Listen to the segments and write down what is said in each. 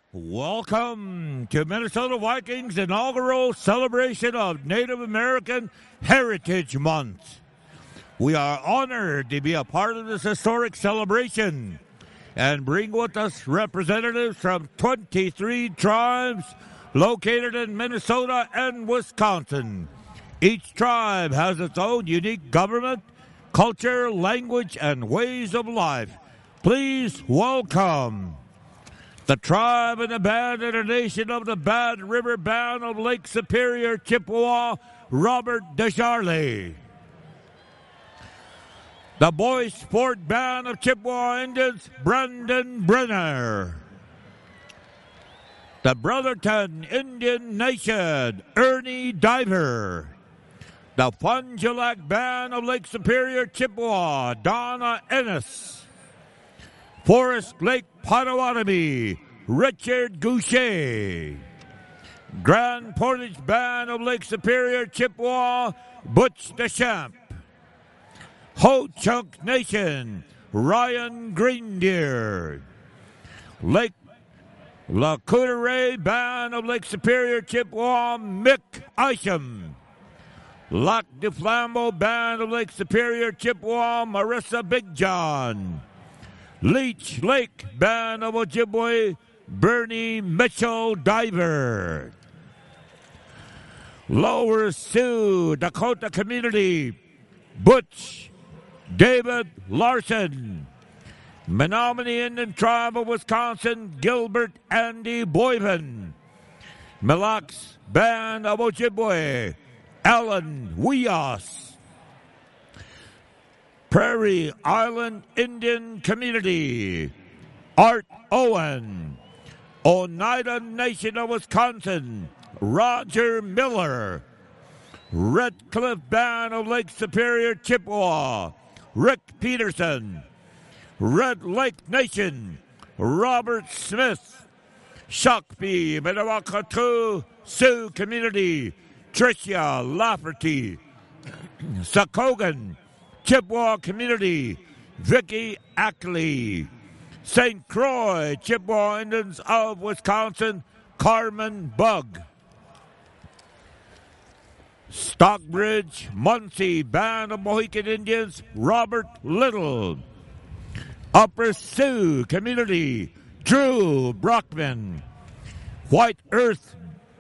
Welcome to Minnesota Vikings inaugural celebration of Native American Heritage Month. We are honored to be a part of this historic celebration and bring with us representatives from 23 tribes located in Minnesota and Wisconsin. Each tribe has its own unique government, culture, language, and ways of life. Please welcome the tribe and the band and the nation of the Bad River Band of Lake Superior, Chippewa, Robert Desjarlais. The Boys Sport Band of Chippewa Indians, Brandon Brenner. The Brotherton Indian Nation, Ernie Diver. The Fun Gil Lac Band of Lake Superior, Chippewa, Donna Ennis. Forest Lake Potawatomi, Richard Goucher. Grand Portage Band of Lake Superior, Chippewa, Butch Deschamps. Ho-Chunk Nation, Ryan Greendeer. Lake Lac-Courte Band of Lake Superior, Chippewa, Mick Isham. Lac du Flambeau Band of Lake Superior, Chippewa, Marissa Big John. Leech Lake Band of Ojibwe, Bernie Mitchell Diver. Lower Sioux Dakota Community, Butch David Larson. Menominee Indian Tribe of Wisconsin, Gilbert Andy Boyven. Mille Lacs Band of Ojibwe, Alan Wias. Prairie Island Indian Community, Art Owen. Oneida Nation of Wisconsin, Roger Miller. Red Cliff Band of Lake Superior, Chippewa, Rick Peterson. Red Lake Nation, Robert Smith. Shakopee, Minnewaca Sioux Community, Tricia Lafferty. Sakogan, Chippewa Community, Vicky Ackley. St. Croix, Chippewa Indians of Wisconsin, Carmen Bug. Stockbridge, Muncie Band of Mohican Indians, Robert Little. Upper Sioux Community, Drew Brockman. White Earth,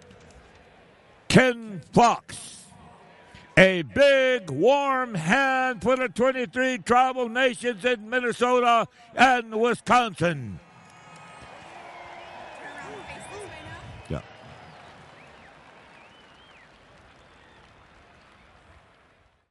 Ken Fox. A big, warm hand for the 23 tribal nations in Minnesota and Wisconsin.